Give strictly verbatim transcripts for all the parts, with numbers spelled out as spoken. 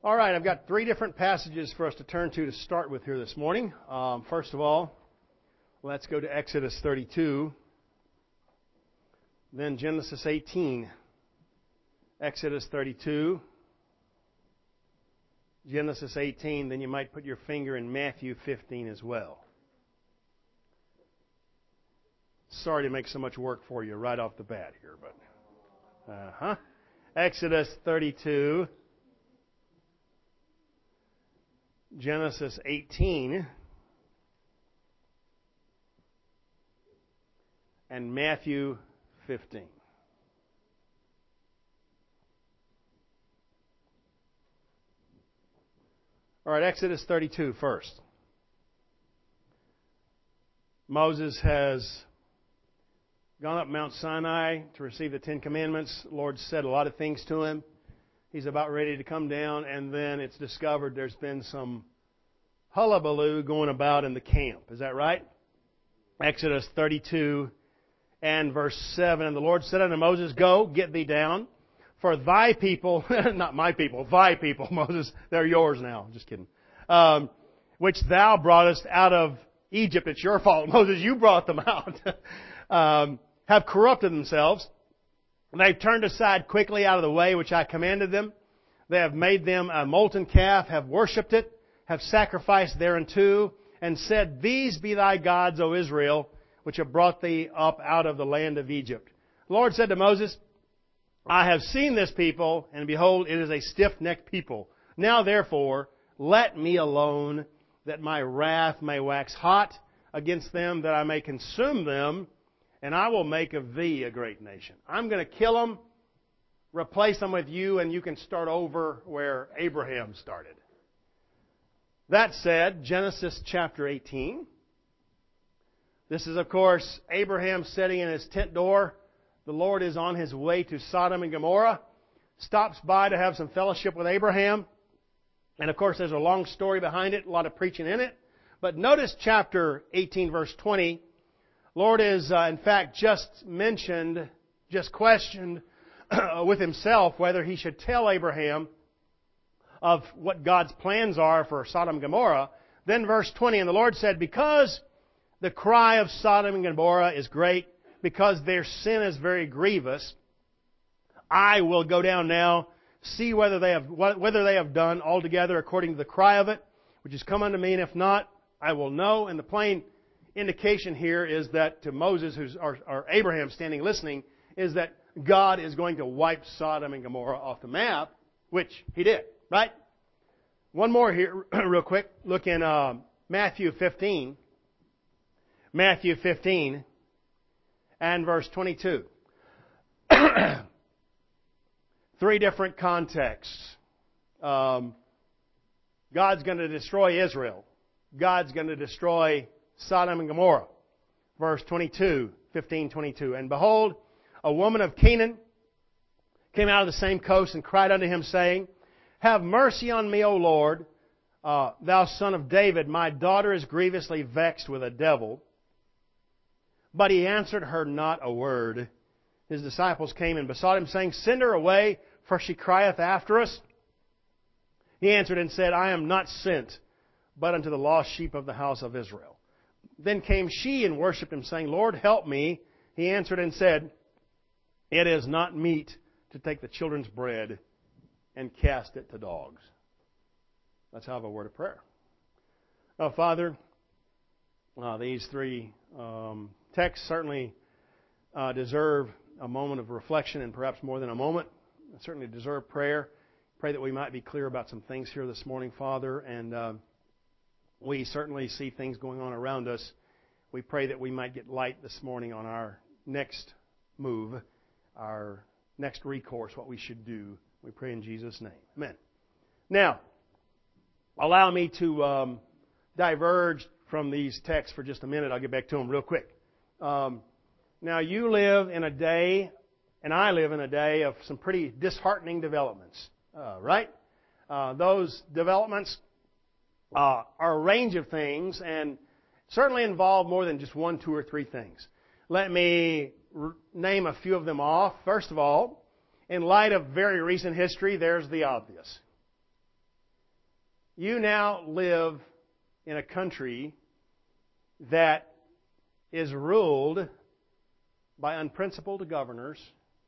All right, I've got three different passages for us to turn to to start with here this morning. Um, first of all, let's go to Exodus thirty-two, then Genesis eighteen. Exodus thirty-two, Genesis eighteen, then you might put your finger in Matthew fifteen as well. Sorry to make so much work for you right off the bat here, but uh-huh. Exodus thirty-two, Genesis eighteen, and Matthew fifteen. All right, Exodus thirty-two first. Moses has gone up Mount Sinai to receive the Ten Commandments. The Lord said a lot of things to him. He's about ready to come down, and then it's discovered there's been some hullabaloo going about in the camp. Is that right? Exodus thirty-two and verse seven. And the Lord said unto Moses, Go, get thee down, for thy people, not my people, thy people, Moses, they're yours now. Just kidding. Um, which thou broughtest out of Egypt. It's your fault, Moses. You brought them out. um, have corrupted themselves. And they've turned aside quickly out of the way which I commanded them. They have made them a molten calf, have worshipped it, have sacrificed thereunto, and said, These be thy gods, O Israel, which have brought thee up out of the land of Egypt. The Lord said to Moses, I have seen this people, and behold, it is a stiff-necked people. Now therefore, let me alone, that my wrath may wax hot against them, that I may consume them, and I will make of thee a great nation. I'm going to kill them, replace them with you, and you can start over where Abraham started. That said, Genesis chapter eighteen. This is, of course, Abraham sitting in his tent door. The Lord is on His way to Sodom and Gomorrah. Stops by to have some fellowship with Abraham. And, of course, there's a long story behind it, a lot of preaching in it. But notice chapter eighteen, verse twenty. Lord is, uh, in fact, just mentioned, just questioned with himself whether he should tell Abraham of what God's plans are for Sodom and Gomorrah. Then verse twenty, and the Lord said, Because the cry of Sodom and Gomorrah is great, because their sin is very grievous, I will go down now, see whether they have whether they have done altogether according to the cry of it, which has come unto me, and if not, I will know. And the plain indication here is that to Moses, who's or, or Abraham standing listening, is that God is going to wipe Sodom and Gomorrah off the map, which He did, right? One more here, real quick. Look in uh, Matthew fifteen. Matthew fifteen and verse twenty-two. Three different contexts. Um, God's going to destroy Israel. God's going to destroy Sodom and Gomorrah. Verse twenty-two, fifteen, twenty-two. And behold, a woman of Canaan came out of the same coast and cried unto him, saying, Have mercy on me, O Lord, uh, thou son of David. My daughter is grievously vexed with a devil. But he answered her not a word. His disciples came and besought him, saying, Send her away, for she crieth after us. He answered and said, I am not sent, but unto the lost sheep of the house of Israel. Then came she and worshipped him, saying, Lord, help me. He answered and said, It is not meet to take the children's bread and cast it to dogs. Let's have a word of prayer. Oh, Father, uh, these three um, texts certainly uh, deserve a moment of reflection, and perhaps more than a moment. They certainly deserve prayer. Pray that we might be clear about some things here this morning, Father, and uh, we certainly see things going on around us. We pray that we might get light this morning on our next move, our next recourse, what we should do. We pray in Jesus' name. Amen. Now, allow me to um, diverge from these texts for just a minute. I'll get back to them real quick. Um, now, you live in a day, and I live in a day of some pretty disheartening developments, uh, right? Uh, those developments uh, are a range of things and certainly involve more than just one, two, or three things. Let me r- name a few of them off. First of all, in light of very recent history, there's the obvious. You now live in a country that is ruled by unprincipled governors,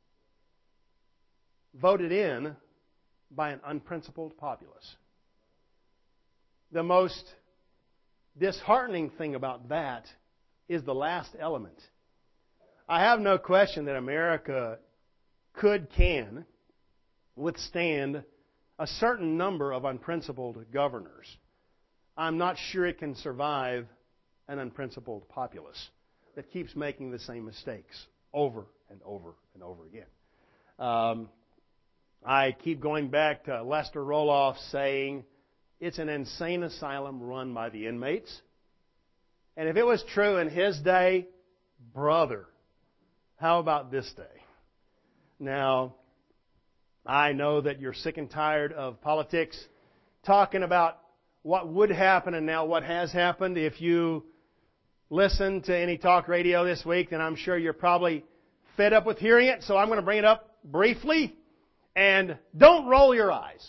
voted in by an unprincipled populace. The most disheartening thing about that is the last element. I have no question that America could, can withstand a certain number of unprincipled governors. I'm not sure it can survive an unprincipled populace that keeps making the same mistakes over and over and over again. Um, I keep going back to Lester Roloff saying it's an insane asylum run by the inmates. And if it was true in his day, brother, how about this day? Now, I know that you're sick and tired of politics talking about what would happen and now what has happened. If you listen to any talk radio this week, then I'm sure you're probably fed up with hearing it. So I'm going to bring it up briefly. And don't roll your eyes.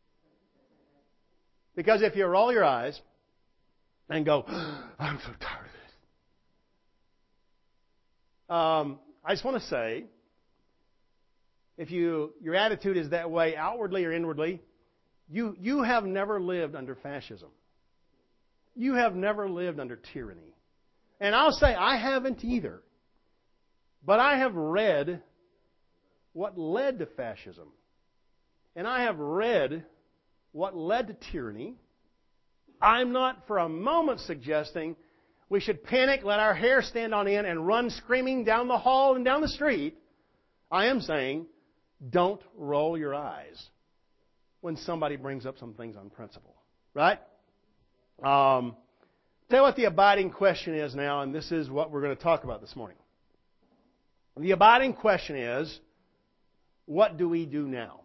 Because if you roll your eyes and go, I'm so tired of this. Um, I just want to say, if you your attitude is that way outwardly or inwardly, you, you have never lived under fascism. You have never lived under tyranny. And I'll say I haven't either. But I have read what led to fascism. And I have read what led to tyranny. I'm not for a moment suggesting we should panic, let our hair stand on end, and run screaming down the hall and down the street. I am saying, don't roll your eyes when somebody brings up some things on principle. Right? Um, tell you what the abiding question is now, and this is what we're going to talk about this morning. The abiding question is, what do we do now?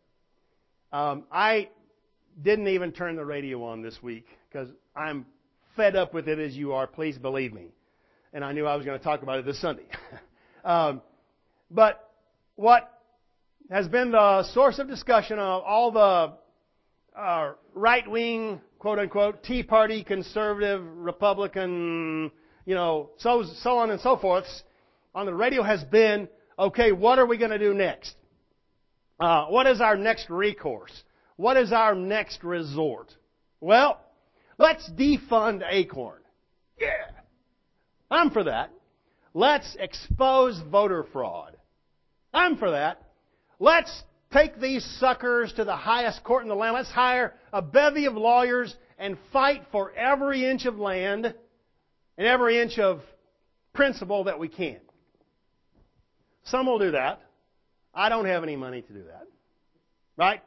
Um, I didn't even turn the radio on this week because I'm fed up with it as you are. Please believe me. And I knew I was going to talk about it this Sunday. um, but what has been the source of discussion of all the uh, right-wing, quote-unquote, Tea Party, conservative, Republican, you know, so, so on and so forth on the radio has been, okay, what are we going to do next? Uh, what is our next recourse? What is our next resort? Well, let's defund Acorn. Yeah. I'm for that. Let's expose voter fraud. I'm for that. Let's take these suckers to the highest court in the land. Let's hire a bevy of lawyers and fight for every inch of land and every inch of principle that we can. Some will do that. I don't have any money to do that. Right?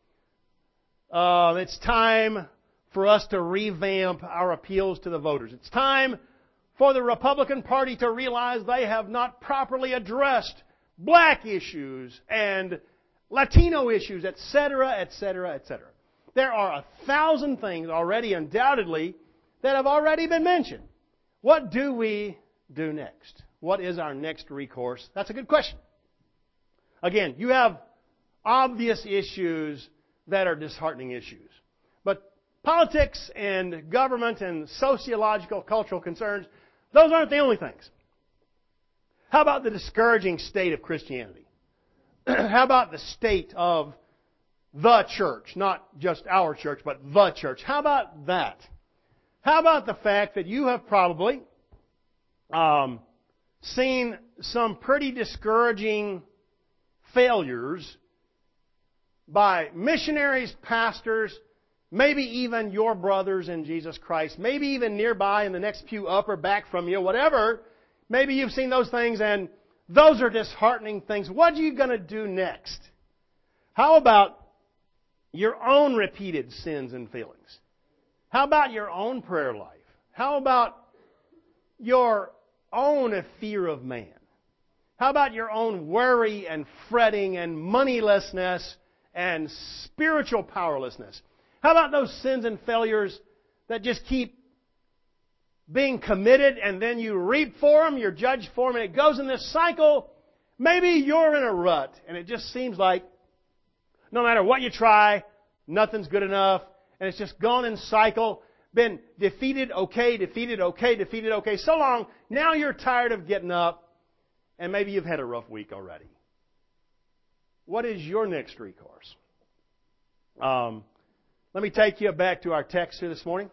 Uh, it's time for us to revamp our appeals to the voters. It's time for the Republican Party to realize they have not properly addressed black issues and Latino issues, et cetera, et cetera, et cetera. There are a thousand things already undoubtedly that have already been mentioned. What do we do next? What is our next recourse? That's a good question. Again, you have obvious issues that are disheartening issues. But politics and government and sociological, cultural concerns, those aren't the only things. How about the discouraging state of Christianity? How about the state of the church? Not just our church, but the church. How about that? How about the fact that you have probably um, seen some pretty discouraging failures by missionaries, pastors, maybe even your brothers in Jesus Christ, maybe even nearby in the next pew up or back from you, whatever. Maybe you've seen those things and those are disheartening things. What are you going to do next? How about your own repeated sins and feelings? How about your own prayer life? How about your own fear of man? How about your own worry and fretting and moneylessness and spiritual powerlessness? How about those sins and failures that just keep being committed and then you reap for them, you're judged for them, and it goes in this cycle? Maybe you're in a rut and it just seems like no matter what you try, nothing's good enough And it's just gone in cycle. Been defeated, okay, defeated, okay, defeated, okay. So long, now you're tired of getting up, and maybe you've had a rough week already. What is your next recourse? Um, let me take you back to our text here this morning.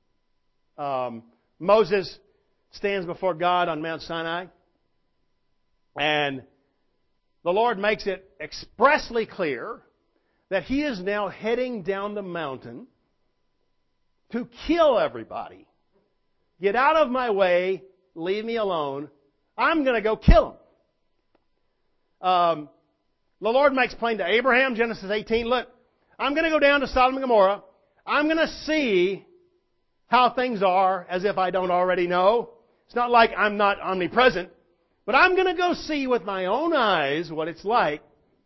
Um, Moses stands before God on Mount Sinai, and the Lord makes it expressly clear that He is now heading down the mountain to kill everybody. Get out of my way. Leave me alone. I'm going to go kill them. Um, the Lord makes plain to Abraham, Genesis eighteen, look, I'm going to go down to Sodom and Gomorrah. I'm going to see how things are as if I don't already know. It's not like I'm not omnipresent, but I'm going to go see with my own eyes what it's like,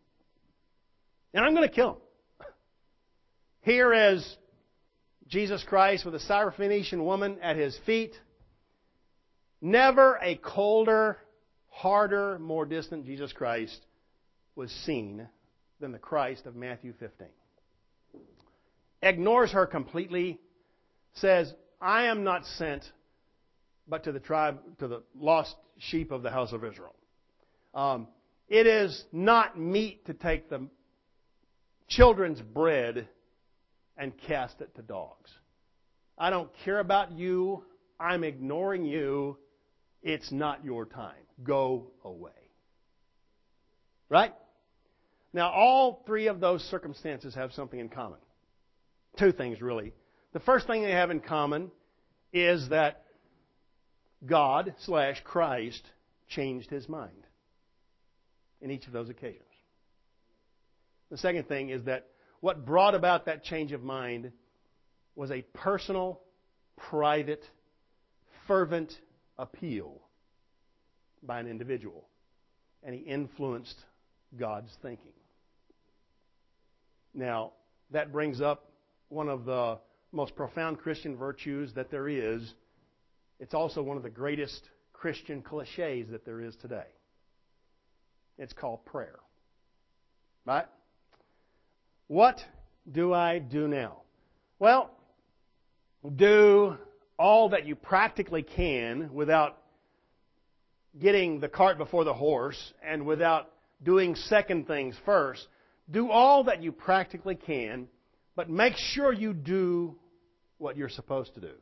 and I'm going to kill them. Here is Jesus Christ with a Syrophoenician woman at His feet. Never a colder, harder, more distant Jesus Christ was seen than the Christ of Matthew fifteen. Ignores her completely, says, I am not sent but to the tribe, to the lost sheep of the house of Israel. Um, it is not meet to take the children's bread and cast it to dogs. I don't care about you. I'm ignoring you. It's not your time. Go away. Right? Now, all three of those circumstances have something in common. Two things, really. The first thing they have in common is that God slash Christ changed His mind in each of those occasions. The second thing is that what brought about that change of mind was a personal, private, fervent appeal by an individual. And he influenced God's thinking. Now, that brings up one of the most profound Christian virtues that there is. It's also one of the greatest Christian cliches that there is today. It's called prayer. Right? What do I do now? Well, do all that you practically can without getting the cart before the horse and without doing second things first. Do all that you practically can, but make sure you do what you're supposed to do,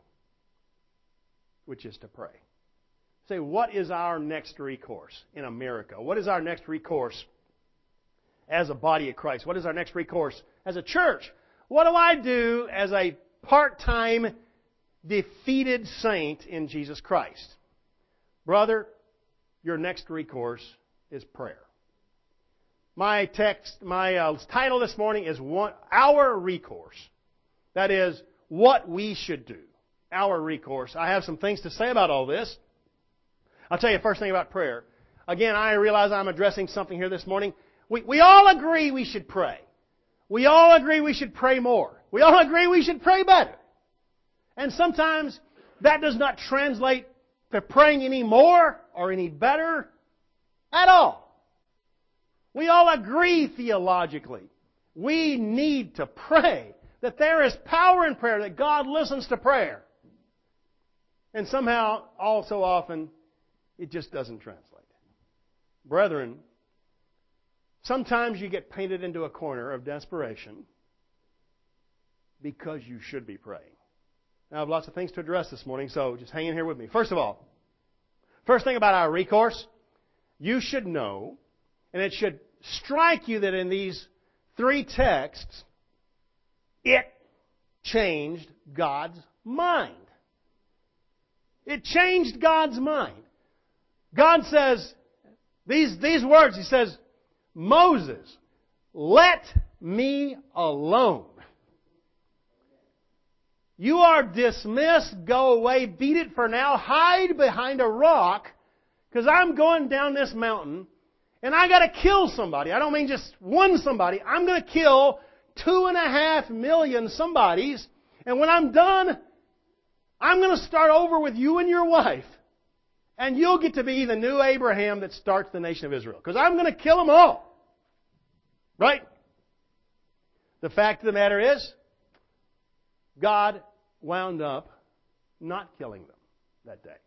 which is to pray. Say, what is our next recourse in America? What is our next recourse as a body of Christ? What is our next recourse as a church? What do I do as a part-time defeated saint in Jesus Christ? Brother, your next recourse is prayer. My text, my uh, title this morning is one, Our Recourse. That is, what we should do. Our recourse. I have some things to say about all this. I'll tell you the first thing about prayer. Again, I realize I'm addressing something here this morning. We, we all agree we should pray. We all agree we should pray more. We all agree we should pray better. And sometimes that does not translate to praying any more or any better at all. We all agree theologically. We need to pray. That there is power in prayer. That God listens to prayer. And somehow, all so often, it just doesn't translate. Brethren, sometimes you get painted into a corner of desperation because you should be praying. Now, I have lots of things to address this morning, so just hang in here with me. First of all, first thing about our recourse, you should know, and it should strike you that in these three texts, it changed God's mind. It changed God's mind. God says, these, these words, He says, Moses, let me alone. You are dismissed. Go away. Beat it for now. Hide behind a rock because I'm going down this mountain and I got to kill somebody. I don't mean just one somebody. I'm going to kill two and a half million somebodies. And when I'm done, I'm going to start over with you and your wife. And you'll get to be the new Abraham that starts the nation of Israel. Because I'm going to kill them all. Right? The fact of the matter is, God wound up not killing them that day.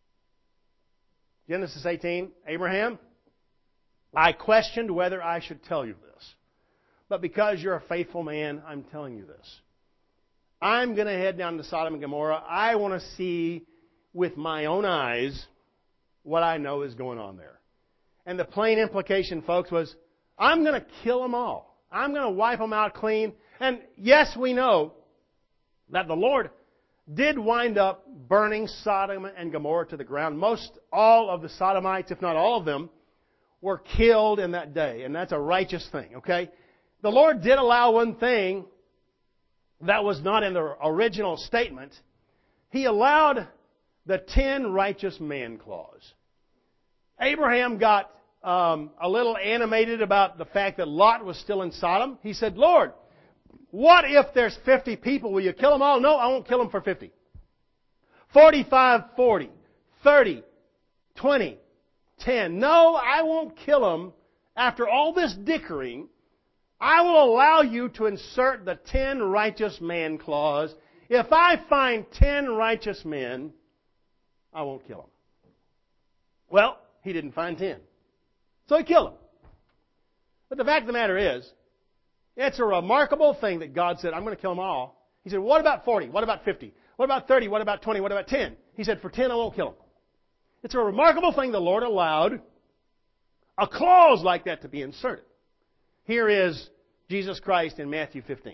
Genesis eighteen, Abraham, I questioned whether I should tell you this. But because you're a faithful man, I'm telling you this. I'm going to head down to Sodom and Gomorrah. I want to see with my own eyes what I know is going on there. And the plain implication, folks, was I'm going to kill them all. I'm going to wipe them out clean. And yes, we know that the Lord did wind up burning Sodom and Gomorrah to the ground. Most all of the Sodomites, if not all of them, were killed in that day. And that's a righteous thing, okay? The Lord did allow one thing that was not in the original statement. He allowed the ten righteous men clause. Abraham got um, a little animated about the fact that Lot was still in Sodom. He said, Lord, what if there's fifty people? Will you kill them all? No, I won't kill them for fifty. forty-five, forty, thirty, twenty, ten. No, I won't kill them. After all this dickering, I will allow you to insert the ten righteous man clause. If I find ten righteous men, I won't kill them. Well, he didn't find ten. So he killed them. But the fact of the matter is, it's a remarkable thing that God said, I'm going to kill them all. He said, what about forty? What about fifty? What about thirty? What about twenty? What about ten? He said, for ten I won't kill them. It's a remarkable thing the Lord allowed a clause like that to be inserted. Here is Jesus Christ in Matthew fifteen.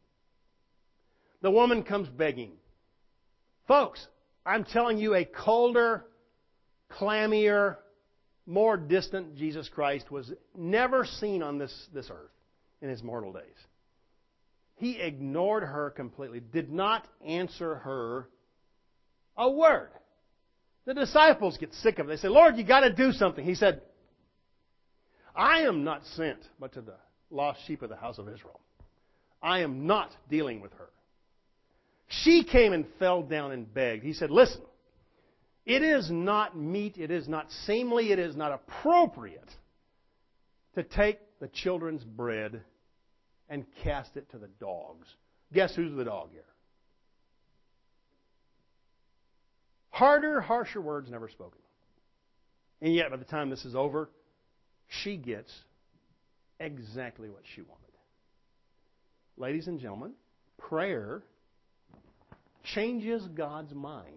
The woman comes begging. Folks, I'm telling you, a colder, clammier, more distant Jesus Christ was never seen on this, this earth in His mortal days. He ignored her completely, did not answer her a word. The disciples get sick of it. They say, Lord, you got to do something. He said, I am not sent but to the lost sheep of the house of Israel. I am not dealing with her. She came and fell down and begged. He said, listen, it is not meet, it is not seemly, it is not appropriate to take the children's bread and cast it to the dogs. Guess who's the dog here? Harder, harsher words never spoken. And yet, by the time this is over, she gets exactly what she wanted. Ladies and gentlemen, prayer changes God's mind.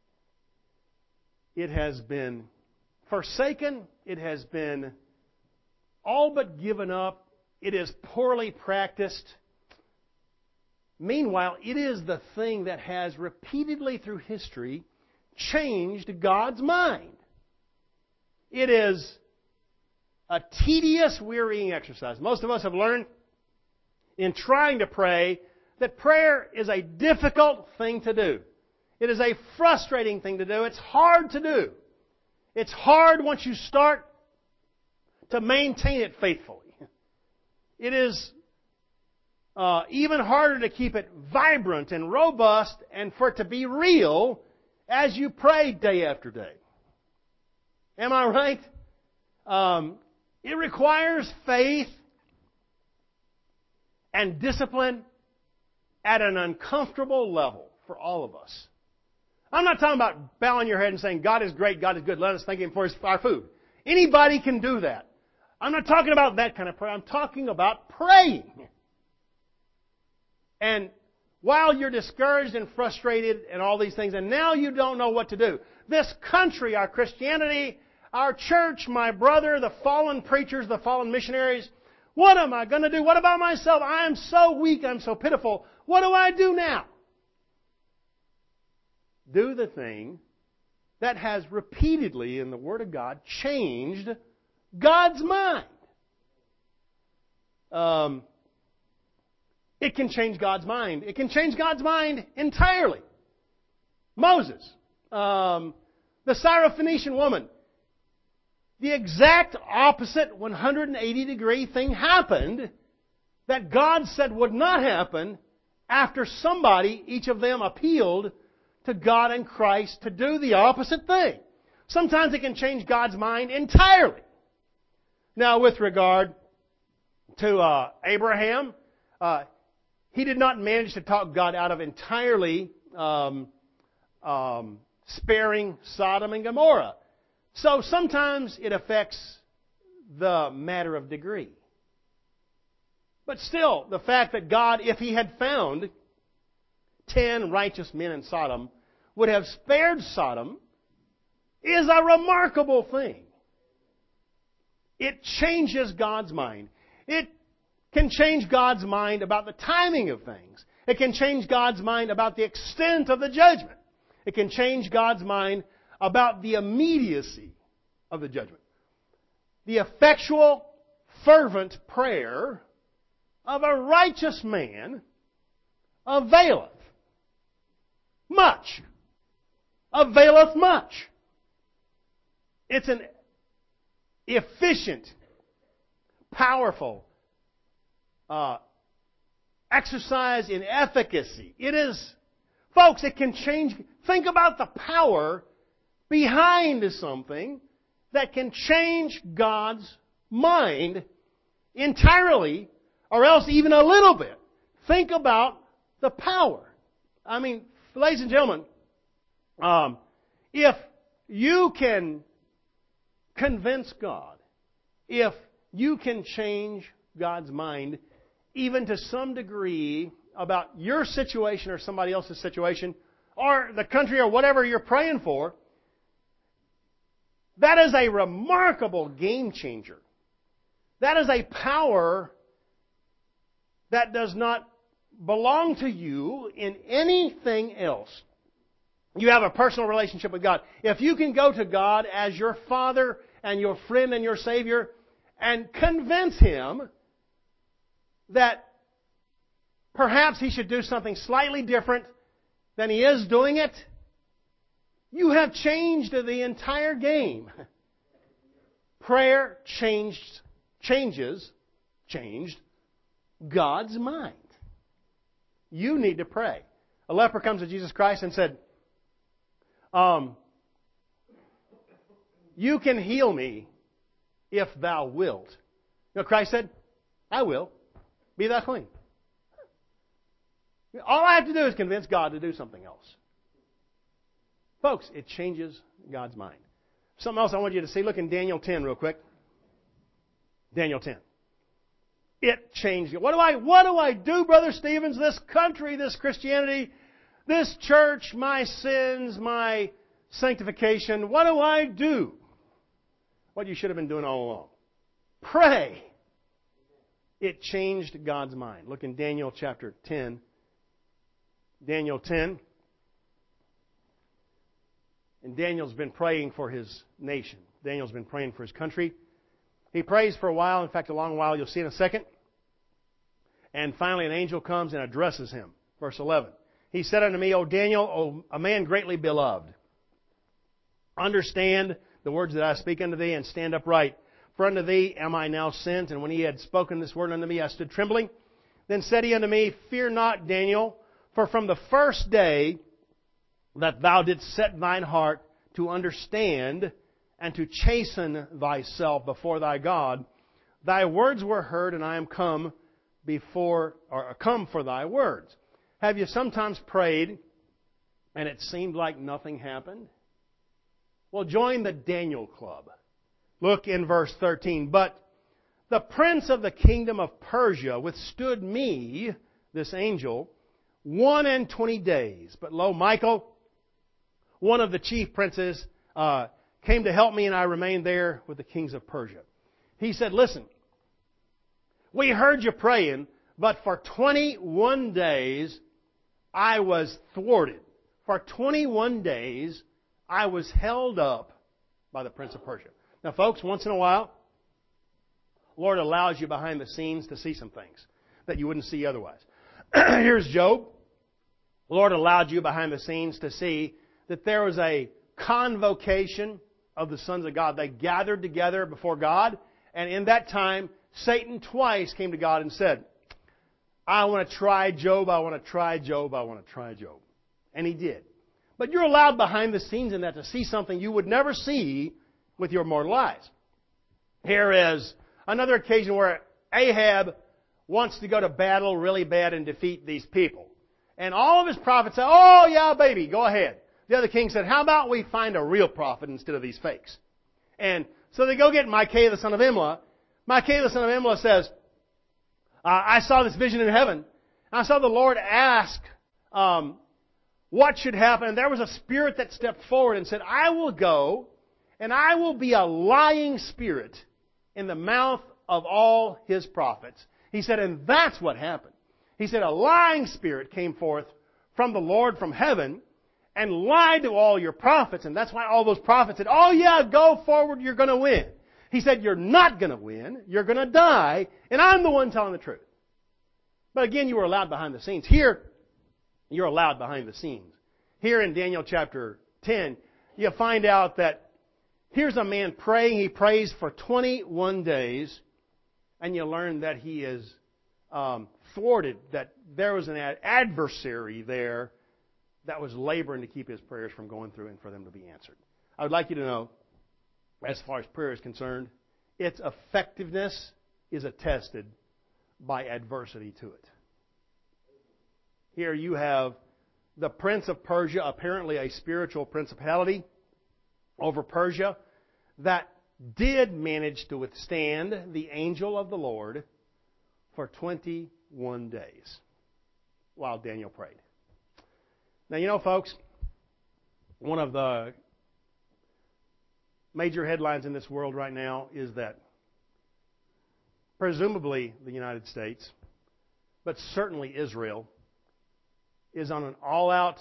It has been forsaken. It has been all but given up. It is poorly practiced. Meanwhile, it is the thing that has repeatedly through history changed God's mind. It is a tedious, wearying exercise. Most of us have learned in trying to pray that prayer is a difficult thing to do. It is a frustrating thing to do. It's hard to do. It's hard once you start to maintain it faithfully. It is uh, even harder to keep it vibrant and robust and for it to be real as you pray day after day. Am I right? Um, it requires faith and discipline at an uncomfortable level for all of us. I'm not talking about bowing your head and saying, God is great, God is good, let us thank Him for His, our food. Anybody can do that. I'm not talking about that kind of prayer. I'm talking about praying. And while you're discouraged and frustrated and all these things, and now you don't know what to do, this country, our Christianity, our church, my brother, the fallen preachers, the fallen missionaries, what am I going to do? What about myself? I am so weak. I'm so pitiful. What do I do now? Do the thing that has repeatedly in the Word of God changed God's mind. Um, it can change God's mind. It can change God's mind entirely. Moses, um, the Syrophoenician woman, the exact opposite one hundred eighty degree thing happened that God said would not happen after somebody, each of them, appealed to God and Christ to do the opposite thing. Sometimes it can change God's mind entirely. Now, with regard to uh, Abraham, uh, he did not manage to talk God out of entirely um, um, sparing Sodom and Gomorrah. So sometimes it affects the matter of degree. But still, the fact that God, if He had found ten righteous men in Sodom, would have spared Sodom is a remarkable thing. It changes God's mind. It can change God's mind about the timing of things. It can change God's mind about the extent of the judgment. It can change God's mind about the immediacy of the judgment. The effectual, fervent prayer of a righteous man availeth much. Availeth much. It's an efficient, powerful uh, exercise in efficacy. It is, folks, it can change. Think about the power behind something that can change God's mind entirely, or else even a little bit. Think about the power. I mean, ladies and gentlemen, um, if you can convince God, if you can change God's mind, even to some degree, about your situation or somebody else's situation, or the country or whatever you're praying for, that is a remarkable game changer. That is a power that does not belong to you in anything else. You have a personal relationship with God. If you can go to God as your Father and your friend and your Savior and convince Him that perhaps He should do something slightly different than He is doing it, you have changed the entire game. Prayer changed, changes, changed God's mind. You need to pray. A leper comes to Jesus Christ and said, um, you can heal me if thou wilt. You know, Christ said, I will. Be thou clean. All I have to do is convince God to do something else. Folks, it changes God's mind. Something else I want you to see. Look in Daniel ten real quick. Daniel ten. It changed it. What do I, what do I do, Brother Stevens? This country, this Christianity, this church, my sins, my sanctification. What do I do? What you should have been doing all along. Pray. It changed God's mind. Look in Daniel chapter ten. Daniel ten. And Daniel's been praying for his nation. Daniel's been praying for his country. He prays for a while, in fact, a long while, you'll see in a second. And finally an angel comes and addresses him. Verse eleven. He said unto me, O Daniel, O a man greatly beloved, understand the words that I speak unto thee, and stand upright. For unto thee am I now sent. And when he had spoken this word unto me, I stood trembling. Then said he unto me, Fear not, Daniel, for from the first day that thou didst set thine heart to understand and to chasten thyself before thy God, thy words were heard, and I am come before, or come for thy words. Have you sometimes prayed and it seemed like nothing happened? Well, join the Daniel Club. Look in verse thirteen. But the prince of the kingdom of Persia withstood me, this angel, one and twenty days. But lo, Michael, one of the chief princes, uh, came to help me, and I remained there with the kings of Persia. He said, listen, we heard you praying, but for twenty-one days I was thwarted. For twenty-one days I was held up by the prince of Persia. Now, folks, once in a while, the Lord allows you behind the scenes to see some things that you wouldn't see otherwise. Here's Job. The Lord allowed you behind the scenes to see that there was a convocation of the sons of God. They gathered together before God, and in that time, Satan twice came to God and said, I want to try Job, I want to try Job, I want to try Job. And he did. But you're allowed behind the scenes in that to see something you would never see with your mortal eyes. Here is another occasion where Ahab wants to go to battle really bad and defeat these people. And all of his prophets said, oh yeah, baby, go ahead. The other king said, how about we find a real prophet instead of these fakes? And so they go get Micaiah the son of Imlah. Micaiah the son of Imlah says, uh, I saw this vision in heaven. I saw the Lord ask um, what should happen. And there was a spirit that stepped forward and said, I will go and I will be a lying spirit in the mouth of all his prophets. He said, and that's what happened. He said, a lying spirit came forth from the Lord from heaven and lied to all your prophets. And that's why all those prophets said, oh yeah, go forward, you're going to win. He said, you're not going to win. You're going to die. And I'm the one telling the truth. But again, you were allowed behind the scenes. Here, you're allowed behind the scenes. Here in Daniel chapter ten, you find out that here's a man praying. He prays for twenty-one days. And you learn that he is um, thwarted, that there was an ad- adversary there that was laboring to keep his prayers from going through and for them to be answered. I would like you to know, as far as prayer is concerned, its effectiveness is attested by adversity to it. Here you have the prince of Persia, apparently a spiritual principality over Persia, that did manage to withstand the angel of the Lord for twenty-one days while Daniel prayed. Now, you know, folks, one of the major headlines in this world right now is that presumably the United States, but certainly Israel, is on an all-out,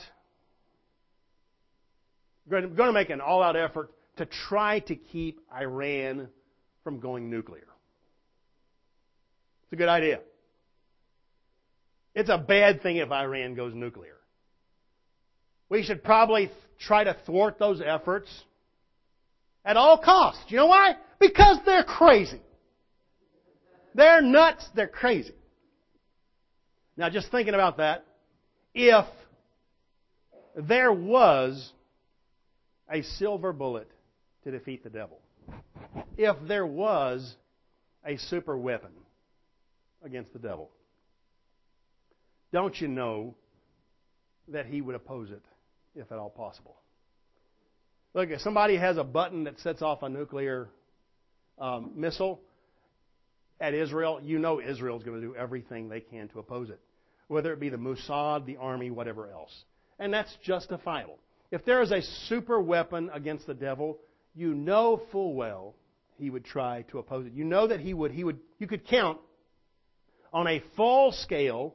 going to make an all-out effort to try to keep Iran from going nuclear. It's a good idea. It's a bad thing if Iran goes nuclear. We should probably try to thwart those efforts at all costs. You know why? Because they're crazy. They're nuts. They're crazy. Now, just thinking about that, if there was a silver bullet to defeat the devil, if there was a super weapon against the devil, don't you know that he would oppose it if at all possible? Look, if somebody has a button that sets off a nuclear um, missile at Israel, you know Israel's going to do everything they can to oppose it, whether it be the Mossad, the army, whatever else. And that's justifiable. If there is a super weapon against the devil, you know full well he would try to oppose it. You know that he would, he would, you could count on a full-scale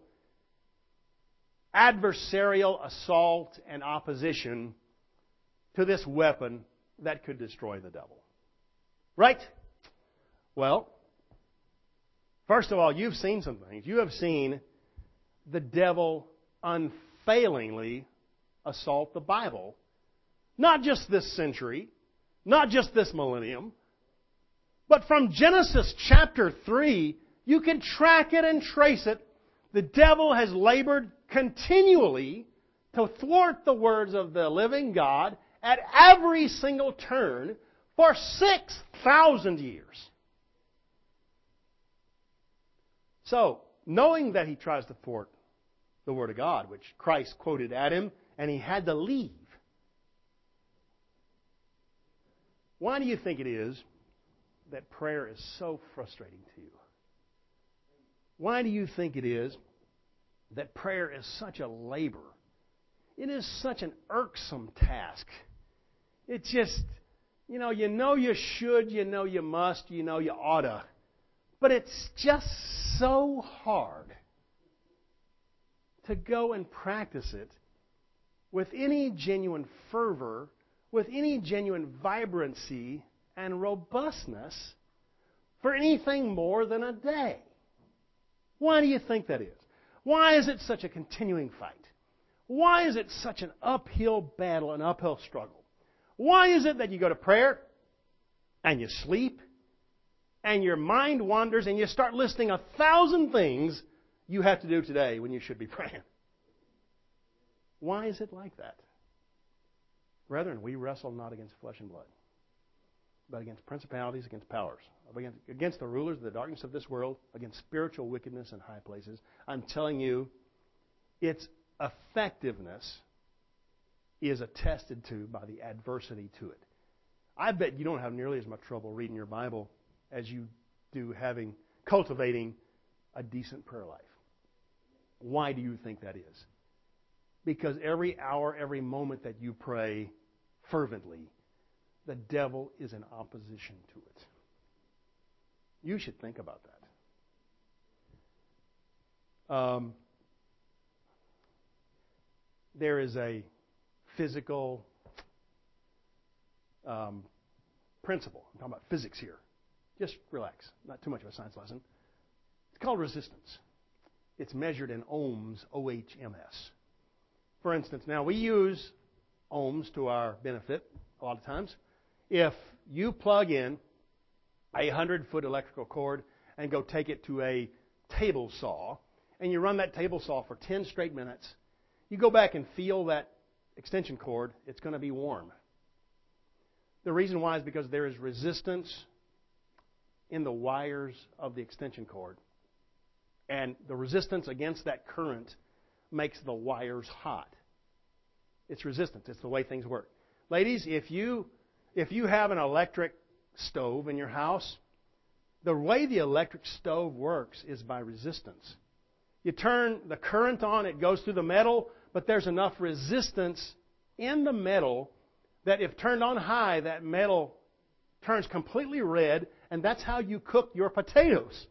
adversarial assault and opposition to this weapon that could destroy the devil. Right? Well, first of all, you've seen some things. You have seen the devil unfailingly assault the Bible. Not just this century, not just this millennium, but from Genesis chapter three, you can track it and trace it. The devil has labored continually to thwart the words of the living God at every single turn for six thousand years. So, knowing that he tries to thwart the Word of God, which Christ quoted at him, and he had to leave, why do you think it is that prayer is so frustrating to you? Why do you think it is that prayer is such a labor? It is such an irksome task. It's just, you know, you know you should, you know you must, you know you oughta. But it's just so hard to go and practice it with any genuine fervor, with any genuine vibrancy and robustness for anything more than a day. Why do you think that is? Why is it such a continuing fight? Why is it such an uphill battle, an uphill struggle? Why is it that you go to prayer and you sleep and your mind wanders and you start listing a thousand things you have to do today when you should be praying? Why is it like that? Brethren, we wrestle not against flesh and blood. but against principalities, against powers, against, against the rulers of the darkness of this world, against spiritual wickedness in high places. I'm telling you, its effectiveness is attested to by the adversity to it. I bet you don't have nearly as much trouble reading your Bible as you do having cultivating a decent prayer life. Why do you think that is? Because every hour, every moment that you pray fervently, the devil is in opposition to it. You should think about that. Um, there is a physical um, principle. I'm talking about physics here. Just relax. Not too much of a science lesson. It's called resistance. It's measured in ohms, O H M S. For instance, now we use ohms to our benefit a lot of times. If you plug in a hundred-foot electrical cord and go take it to a table saw, and you run that table saw for ten straight minutes, you go back and feel that extension cord, it's going to be warm. The reason why is because there is resistance in the wires of the extension cord. And the resistance against that current makes the wires hot. It's resistance. It's the way things work. Ladies, if you if you have an electric stove in your house, the way the electric stove works is by resistance. You turn the current on, it goes through the metal, but there's enough resistance in the metal that if turned on high, that metal turns completely red, and that's how you cook your potatoes.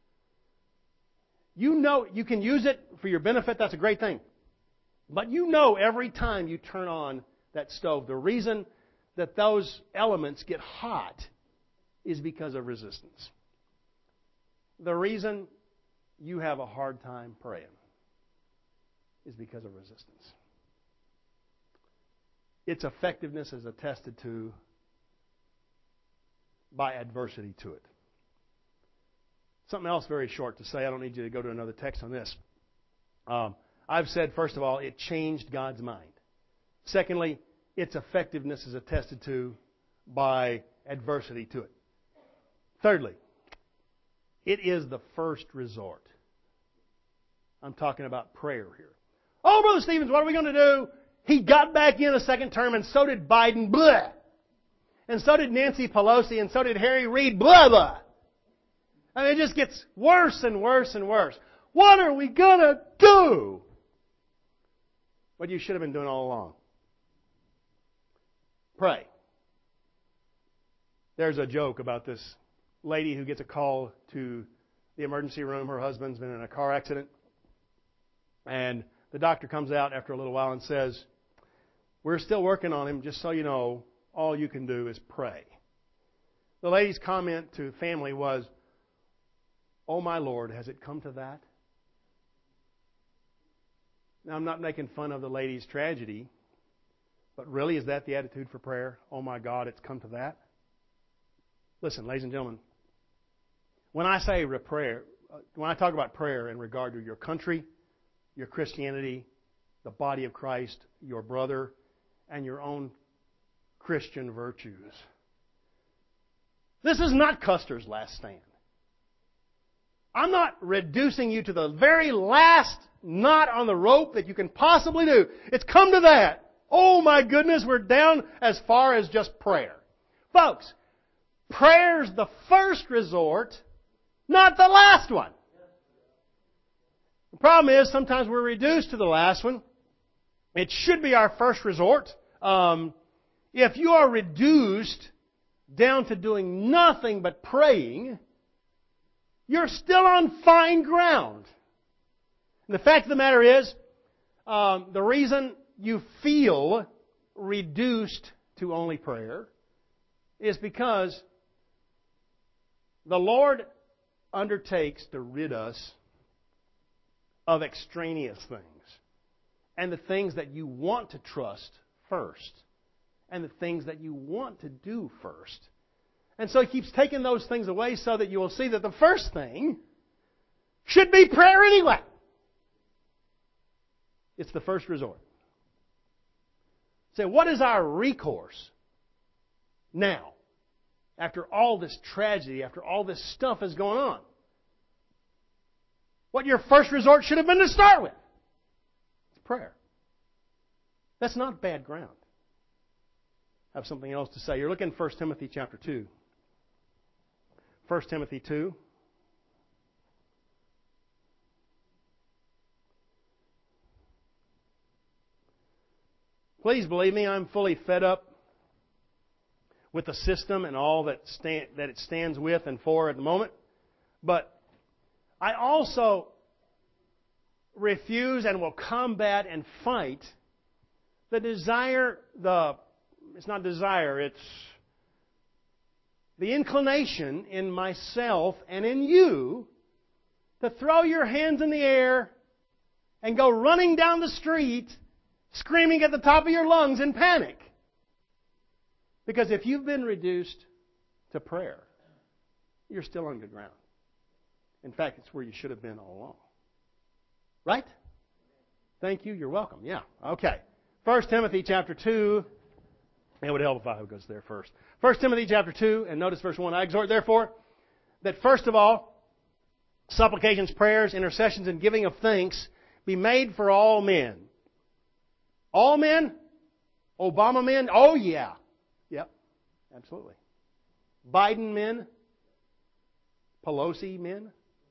You know you can use it for your benefit, that's a great thing. But you know every time you turn on that stove, the reason that those elements get hot is because of resistance. The reason you have a hard time praying is because of resistance. Its effectiveness is attested to by adversity to it. Something else very short to say. I don't need you to go to another text on this. Um, I've said, first of all, it changed God's mind. Secondly, its effectiveness is attested to by adversity to it. Thirdly, it is the first resort. I'm talking about prayer here. Oh, Brother Stevens, what are we going to do? He got back in a second term, and so did Biden, blah. And so did Nancy Pelosi, and so did Harry Reid, blah, blah. I mean, it just gets worse and worse and worse. What are we going to do? What you should have been doing all along. Pray. There's a joke about this lady who gets a call to the emergency room. Her husband's been in a car accident. And the doctor comes out after a little while and says, "We're still working on him. Just so you know, all you can do is pray." The lady's comment to family was, "Oh my Lord, has it come to that?" Now, I'm not making fun of the lady's tragedy, but really, is that the attitude for prayer? Oh my God, it's come to that? Listen, ladies and gentlemen, when I say prayer, when I talk about prayer in regard to your country, your Christianity, the body of Christ, your brother, and your own Christian virtues, this is not Custer's last stand. I'm not reducing you to the very last knot on the rope that you can possibly do. It's come to that. Oh my goodness, we're down as far as just prayer. Folks, prayer's the first resort, not the last one. The problem is sometimes we're reduced to the last one. It should be our first resort. Um, if you are reduced down to doing nothing but praying, you're still on fine ground. And the fact of the matter is, um, the reason you feel reduced to only prayer is because the Lord undertakes to rid us of extraneous things and the things that you want to trust first and the things that you want to do first. And so He keeps taking those things away so that you will see that the first thing should be prayer anyway. It's the first resort. So what is our recourse now? after all this tragedy, after all this stuff is going on. What your first resort should have been to start with. It's prayer. That's not bad ground. I have something else to say. You're looking at First Timothy chapter two. First Timothy two. Please believe me, I'm fully fed up with the system and all that, stand, that it stands with and for at the moment. But I also refuse and will combat and fight the desire, the it's not desire, it's the inclination in myself and in you to throw your hands in the air and go running down the street screaming at the top of your lungs in panic. Because if you've been reduced to prayer, you're still on good ground. In fact, it's where you should have been all along. Right? Thank you. You're welcome. Yeah. Okay. First Timothy chapter two. It would help if I goes there first. First Timothy chapter two, and notice verse one. I exhort, therefore, that first of all, supplications, prayers, intercessions, and giving of thanks be made for all men. All men? Obama men? Oh, yeah. Yep. Absolutely. Biden men? Pelosi men?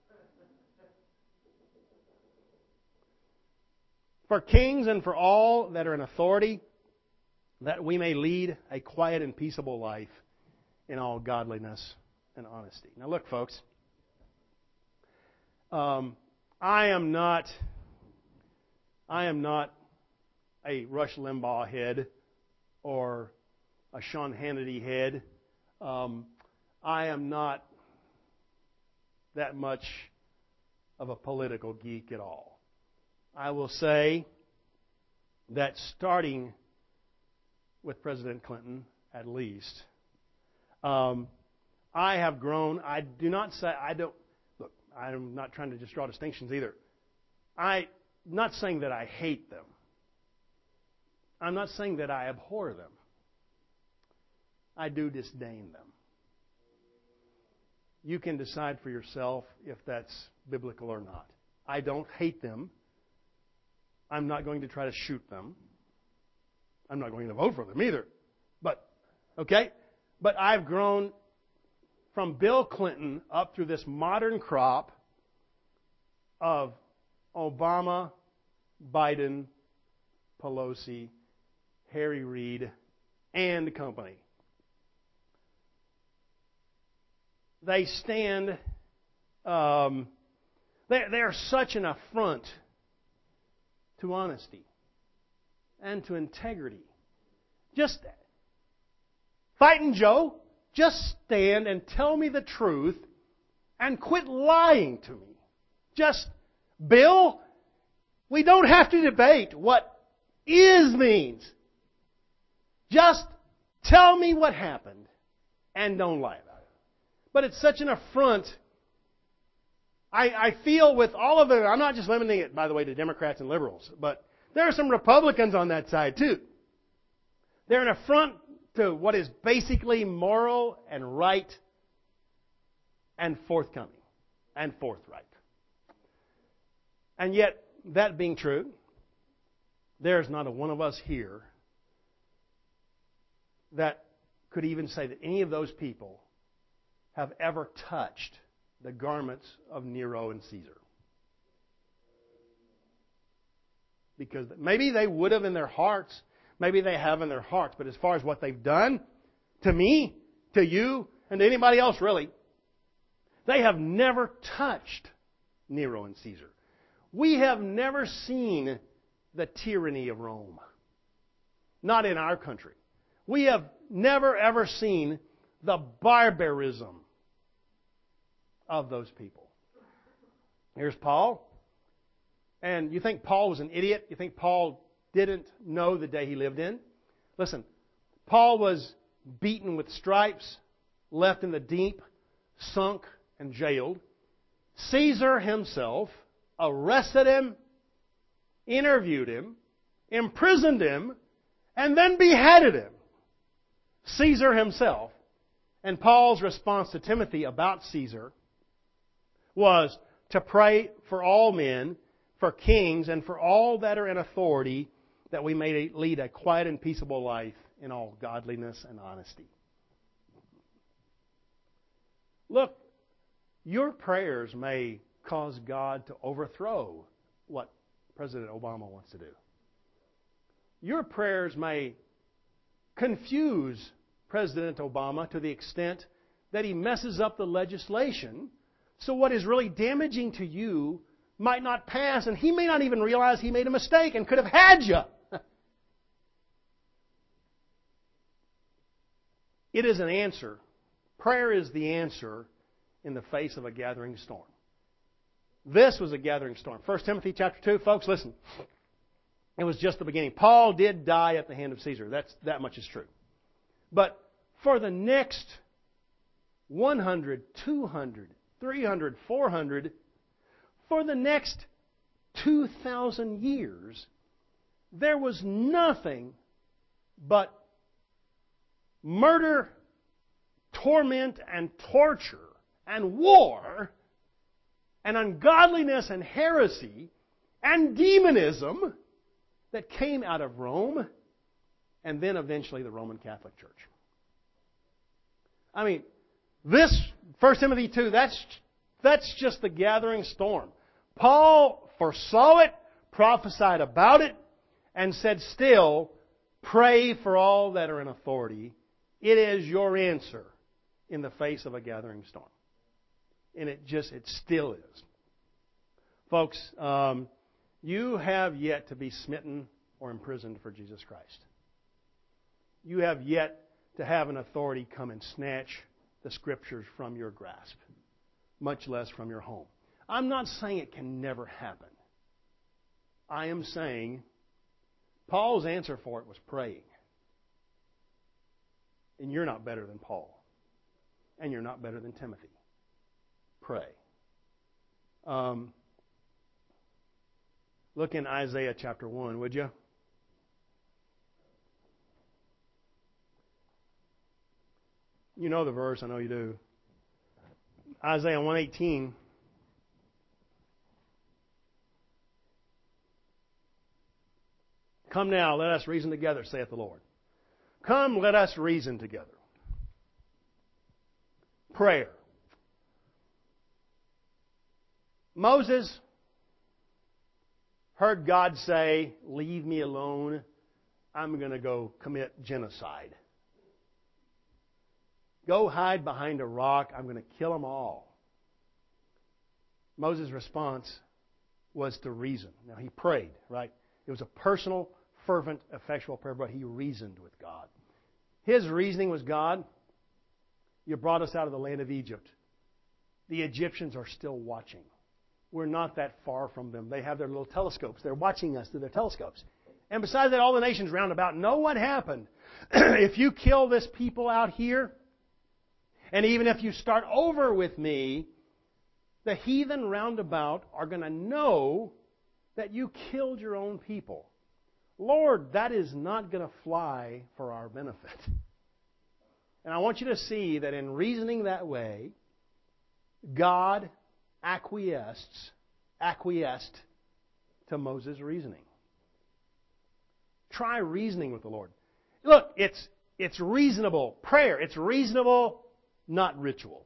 For kings and for all that are in authority, that we may lead a quiet and peaceable life in all godliness and honesty. Now look, folks. Um, I am not... I am not a Rush Limbaugh head or a Sean Hannity head. Um, I am not that much of a political geek at all. I will say that starting with President Clinton, at least, um, I have grown. I do not say, I don't, look, I'm not trying to just draw distinctions either. I'm not saying that I hate them. I'm not saying that I abhor them. I do disdain them. You can decide for yourself if that's biblical or not. I don't hate them. I'm not going to try to shoot them. I'm not going to vote for them either. But, okay? But I've grown from Bill Clinton up through this modern crop of Obama, Biden, Pelosi, Harry Reid, and company. They stand, um, they, they are such an affront to honesty and to integrity. Just, Fighting Joe, just stand and tell me the truth and quit lying to me. Just, Bill, we don't have to debate what is means. Just tell me what happened and don't lie about it. But it's such an affront. I, I feel with all of it, I'm not just limiting it, by the way, to Democrats and liberals, but there are some Republicans on that side too. They're an affront to what is basically moral and right and forthcoming and forthright. And yet, that being true, there's not a one of us here that could even say that any of those people have ever touched the garments of Nero and Caesar. Because maybe they would have in their hearts, maybe they have in their hearts, but as far as what they've done to me, to you, and to anybody else really, they have never touched Nero and Caesar. We have never seen the tyranny of Rome. Not in our country. We have never ever seen the barbarism of those people. Here's Paul. And you think Paul was an idiot? You think Paul didn't know the day he lived in? Listen, Paul was beaten with stripes, left in the deep, sunk and jailed. Caesar himself arrested him, interviewed him, imprisoned him, and then beheaded him. Caesar himself. And Paul's response to Timothy about Caesar was to pray for all men, for kings, and for all that are in authority, that we may lead a quiet and peaceable life in all godliness and honesty. Look, your prayers may cause God to overthrow what President Obama wants to do. Your prayers may confuse President Obama to the extent that he messes up the legislation, so what is really damaging to you might not pass, and he may not even realize he made a mistake and could have had you. It is an answer. Prayer is the answer in the face of a gathering storm. This was a gathering storm. First Timothy chapter two, folks, listen. It was just the beginning. Paul did die at the hand of Caesar. That's, that much is true. But for the next one hundred, two hundred, three hundred, four hundred, for the next two thousand years, there was nothing but murder, torment, and torture, and war, and ungodliness, and heresy, and demonism that came out of Rome, and then eventually the Roman Catholic Church. I mean, this, First Timothy two, that's, that's just the gathering storm. Paul foresaw it, prophesied about it, and said, still, pray for all that are in authority. It is your answer in the face of a gathering storm. And it just, it still is. Folks, um, you have yet to be smitten or imprisoned for Jesus Christ. You have yet to have an authority come and snatch the Scriptures from your grasp, much less from your home. I'm not saying it can never happen. I am saying Paul's answer for it was praying. And you're not better than Paul. And you're not better than Timothy. Pray. Um, look in Isaiah chapter one, would you? You know the verse, I know you do. Isaiah one eighteen. Come now, let us reason together, saith the Lord. Come, let us reason together. Prayer. Moses heard God say, leave me alone. I'm going to go commit genocide. Go hide behind a rock. I'm going to kill them all. Moses' response was to reason. Now, he prayed, right? It was a personal, fervent, effectual prayer, but he reasoned with God. His reasoning was, God, you brought us out of the land of Egypt. The Egyptians are still watching. We're not that far from them. They have their little telescopes. They're watching us through their telescopes. And besides that, all the nations round about know what happened. If you kill this people out here, and even if you start over with me, the heathen round about are going to know that you killed your own people. Lord, that is not going to fly for our benefit. And I want you to see that in reasoning that way, God acquiesced, acquiesced to Moses' reasoning. Try reasoning with the Lord. Look, it's, it's reasonable prayer. It's reasonable, not ritual.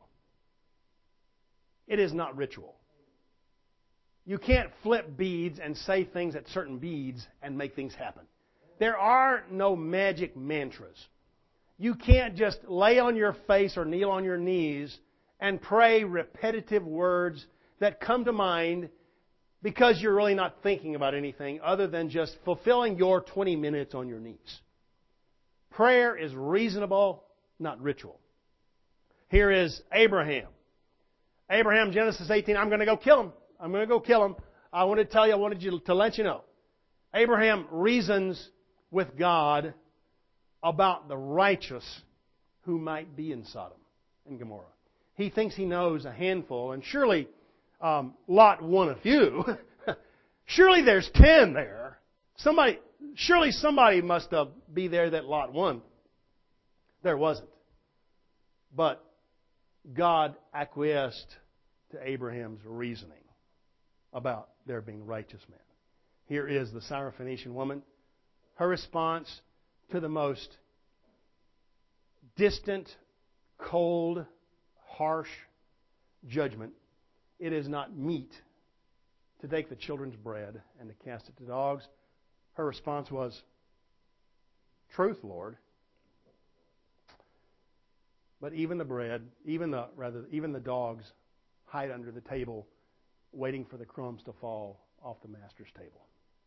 It is not ritual. You can't flip beads and say things at certain beads and make things happen. There are no magic mantras. You can't just lay on your face or kneel on your knees and pray repetitive words that come to mind because you're really not thinking about anything other than just fulfilling your twenty minutes on your knees. Prayer is reasonable, not ritual. Here is Abraham. Abraham, Genesis eighteen, I'm going to go kill him. I'm going to go kill him. I want to tell you, I wanted you to let you know. Abraham reasons with God about the righteous who might be in Sodom and Gomorrah. He thinks he knows a handful, and surely um, Lot won a few. Surely there's ten there. Somebody, surely somebody must have be there that Lot won. There wasn't. But God acquiesced to Abraham's reasoning about there being righteous men. Here is the Syrophoenician woman. Her response to the most distant, cold, harsh judgment. It is not meet to take the children's bread and to cast it to dogs. Her response was, truth, Lord. But even the bread, even the rather even the dogs hide under the table, waiting for the crumbs to fall off the master's table.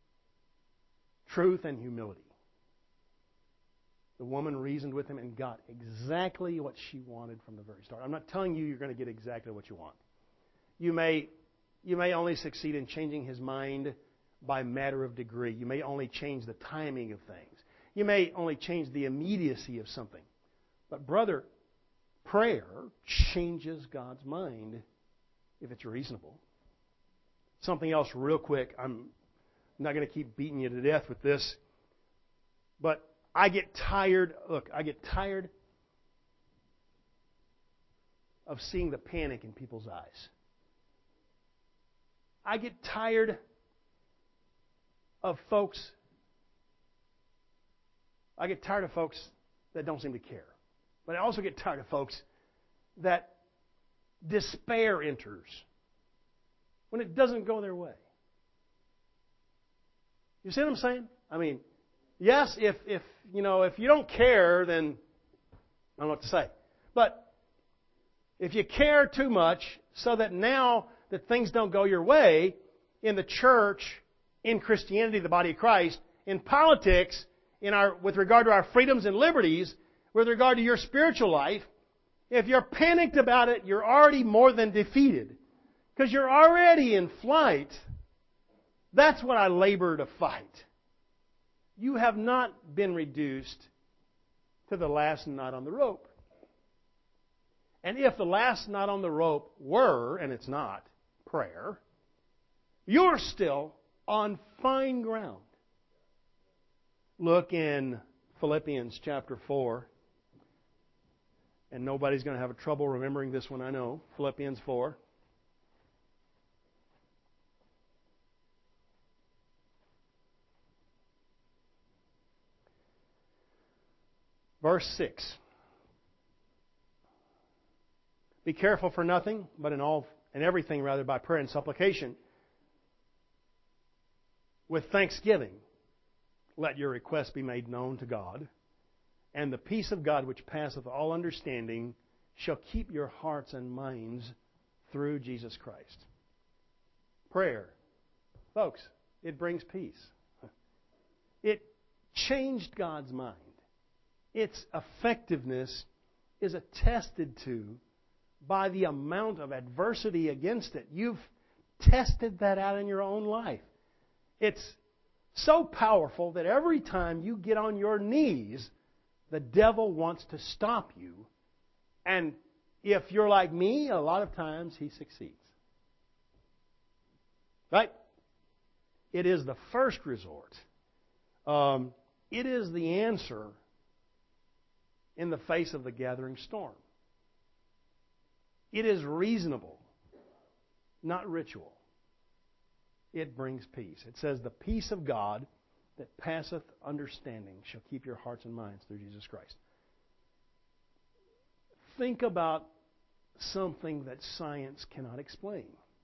Truth and humility. The woman reasoned with him and got exactly what she wanted from the very start. I'm not telling you you're going to get exactly what you want. You may, you may only succeed in changing his mind by matter of degree. You may only change the timing of things. You may only change the immediacy of something. But brother, prayer changes God's mind if it's reasonable. Something else real quick. I'm not going to keep beating you to death with this. But I get tired, look, I get tired of seeing the panic in people's eyes. I get tired of folks, I get tired of folks that don't seem to care. But I also get tired of folks that despair enters when it doesn't go their way. You see what I'm saying? I mean, yes, if, if you know, if you don't care, then I don't know what to say. But if you care too much so that now that things don't go your way in the church, in Christianity, the body of Christ, in politics, in our with regard to our freedoms and liberties, with regard to your spiritual life, if you're panicked about it, you're already more than defeated. Because you're already in flight. That's what I labor to fight. You have not been reduced to the last knot on the rope. And if the last knot on the rope were, and it's not, prayer, you're still on fine ground. Look in Philippians chapter four. And nobody's going to have trouble remembering this one, I know. Philippians four. Verse six. Be careful for nothing, but in all in everything rather by prayer and supplication, with thanksgiving, let your requests be made known to God, and the peace of God which passeth all understanding shall keep your hearts and minds through Jesus Christ. Prayer. Folks, it brings peace. It changed God's mind. Its effectiveness is attested to by the amount of adversity against it. You've tested that out in your own life. It's so powerful that every time you get on your knees, the devil wants to stop you. And if you're like me, a lot of times he succeeds. Right? It is the first resort. Um, it is the answer in the face of the gathering storm. It is reasonable, not ritual. It brings peace. It says, the peace of God that passeth understanding shall keep your hearts and minds through Jesus Christ. Think about something that science cannot explain.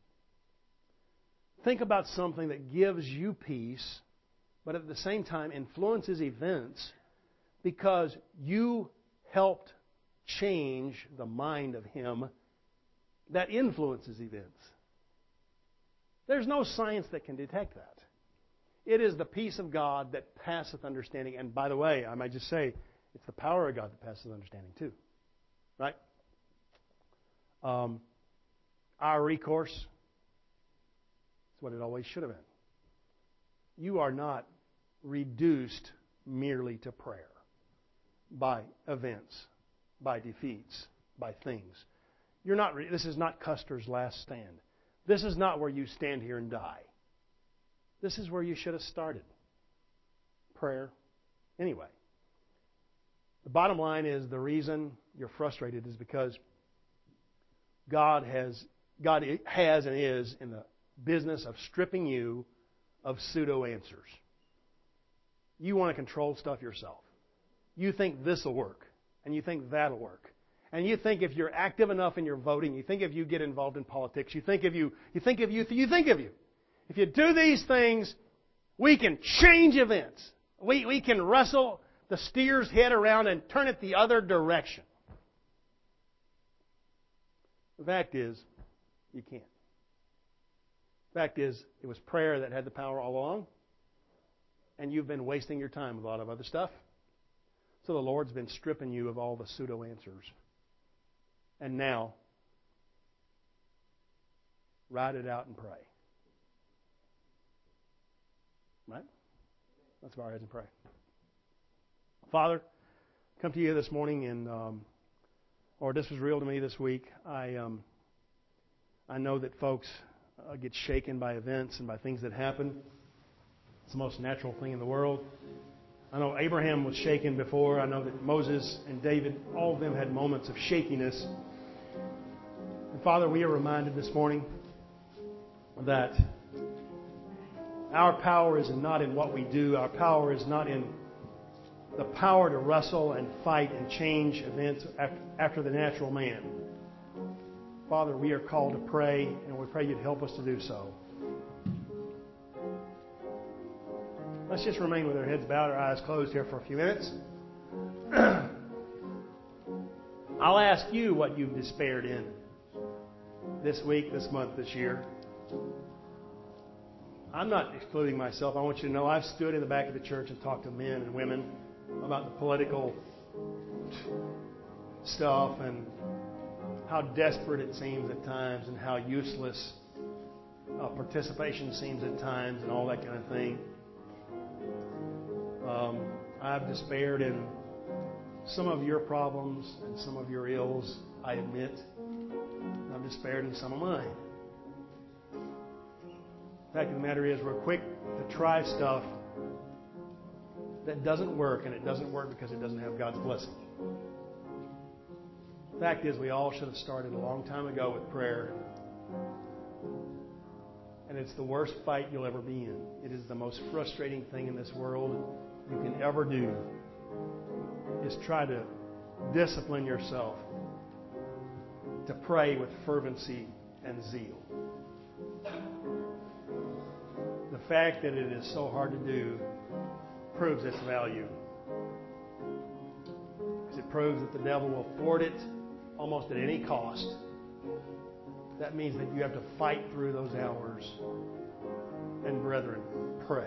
Think about something that gives you peace, but at the same time influences events because you helped change the mind of Him that influences events. There's no science that can detect that. It is the peace of God that passeth understanding. And by the way, I might just say, it's the power of God that passeth understanding too. Right? Um, our recourse is what it always should have been. You are not reduced merely to prayer by events, by defeats, by things. You're not. This is not Custer's last stand. This is not where you stand here and die. This is where you should have started. Prayer. Anyway. The bottom line is the reason you're frustrated is because God has, God has and is in the business of stripping you of pseudo answers. You want to control stuff yourself. You think this will work, and you think that'll work. And you think if you're active enough in your voting, you think if you get involved in politics, you think if you, you think if you, you think of you. If you do these things, we can change events. We, we can wrestle the steer's head around and turn it the other direction. The fact is, you can't. The fact is, it was prayer that had the power all along, and you've been wasting your time with a lot of other stuff. So the Lord's been stripping you of all the pseudo answers. And now, ride it out and pray. Right? Let's bow our heads and pray. Father, come to you this morning, and um, Lord, this was real to me this week. I um, I know that folks uh, get shaken by events and by things that happen. It's the most natural thing in the world. I know Abraham was shaken before. I know that Moses and David, all of them had moments of shakiness. And Father, we are reminded this morning that our power is not in what we do. Our power is not in the power to wrestle and fight and change events after the natural man. Father, we are called to pray, and we pray you'd help us to do so. Let's just remain with our heads bowed, our eyes closed here for a few minutes. I'll ask you what you've despaired in this week, this month, this year. I'm not excluding myself. I want you to know I've stood in the back of the church and talked to men and women about the political stuff and how desperate it seems at times and how useless uh, participation seems at times and all that kind of thing. Um, I've despaired in some of your problems and some of your ills, I admit. I've despaired in some of mine. The fact of the matter is, we're quick to try stuff that doesn't work, and it doesn't work because it doesn't have God's blessing. The fact is, we all should have started a long time ago with prayer. And it's the worst fight you'll ever be in. It is the most frustrating thing in this world you can ever do, is try to discipline yourself to pray with fervency and zeal. The fact that it is so hard to do proves its value. Because it proves that the devil will thwart it almost at any cost. That means that you have to fight through those hours. And brethren, pray.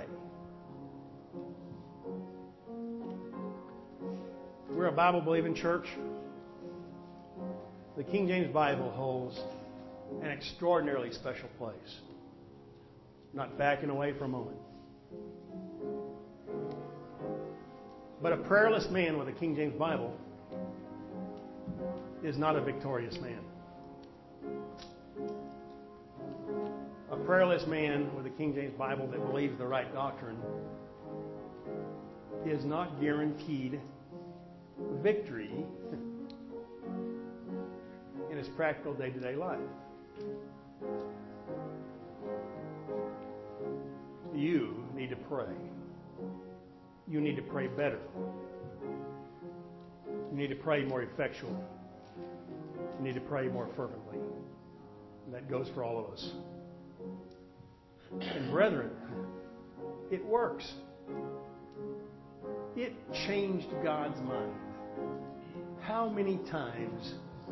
We're a Bible-believing church. The King James Bible holds an extraordinarily special place. Not backing away for a moment. But a prayerless man with a King James Bible is not a victorious man. A prayerless man with a King James Bible that believes the right doctrine is not guaranteed victory in his practical day-to-day life. You need to pray. You need to pray better. You need to pray more effectually. You need to pray more fervently. And that goes for all of us. And brethren, it works. It changed God's mind. How many times,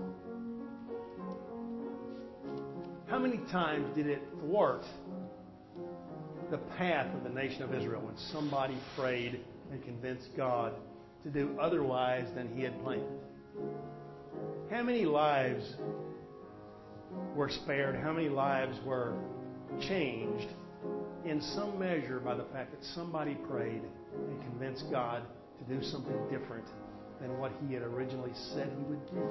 how many times did it thwart the path of the nation of Israel when somebody prayed and convinced God to do otherwise than He had planned? How many lives were spared? How many lives were changed in some measure by the fact that somebody prayed and convinced God to do something different than what He had originally said He would do?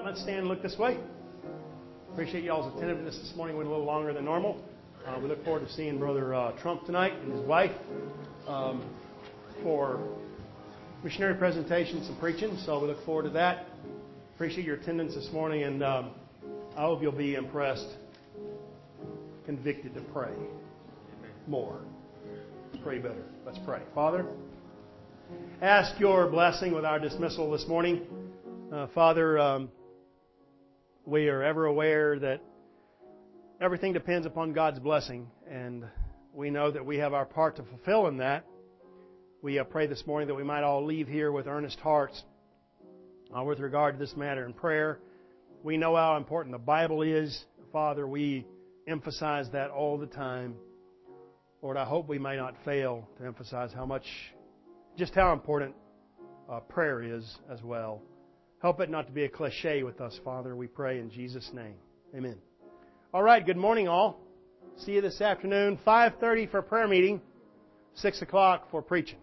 not, let's stand and look this way. Appreciate y'all's attentiveness this morning. Went a little longer than normal. Uh, we look forward to seeing Brother uh, Trump tonight and his wife um, for missionary presentations and preaching. So we look forward to that. Appreciate your attendance this morning, and um, I hope you'll be impressed, convicted to pray more. Pray better. Let's pray. Father, ask your blessing with our dismissal this morning. Uh, Father, um, we are ever aware that everything depends upon God's blessing, and we know that we have our part to fulfill in that. We uh, pray this morning that we might all leave here with earnest hearts uh, with regard to this matter in prayer. We know how important the Bible is. Father, we emphasize that all the time. Lord, I hope we may not fail to emphasize how much, just how important uh, prayer is as well. Help it not to be a cliche with us, Father, we pray in Jesus' name. Amen. All right, good morning all. See you this afternoon, five thirty for prayer meeting, six o'clock for preaching.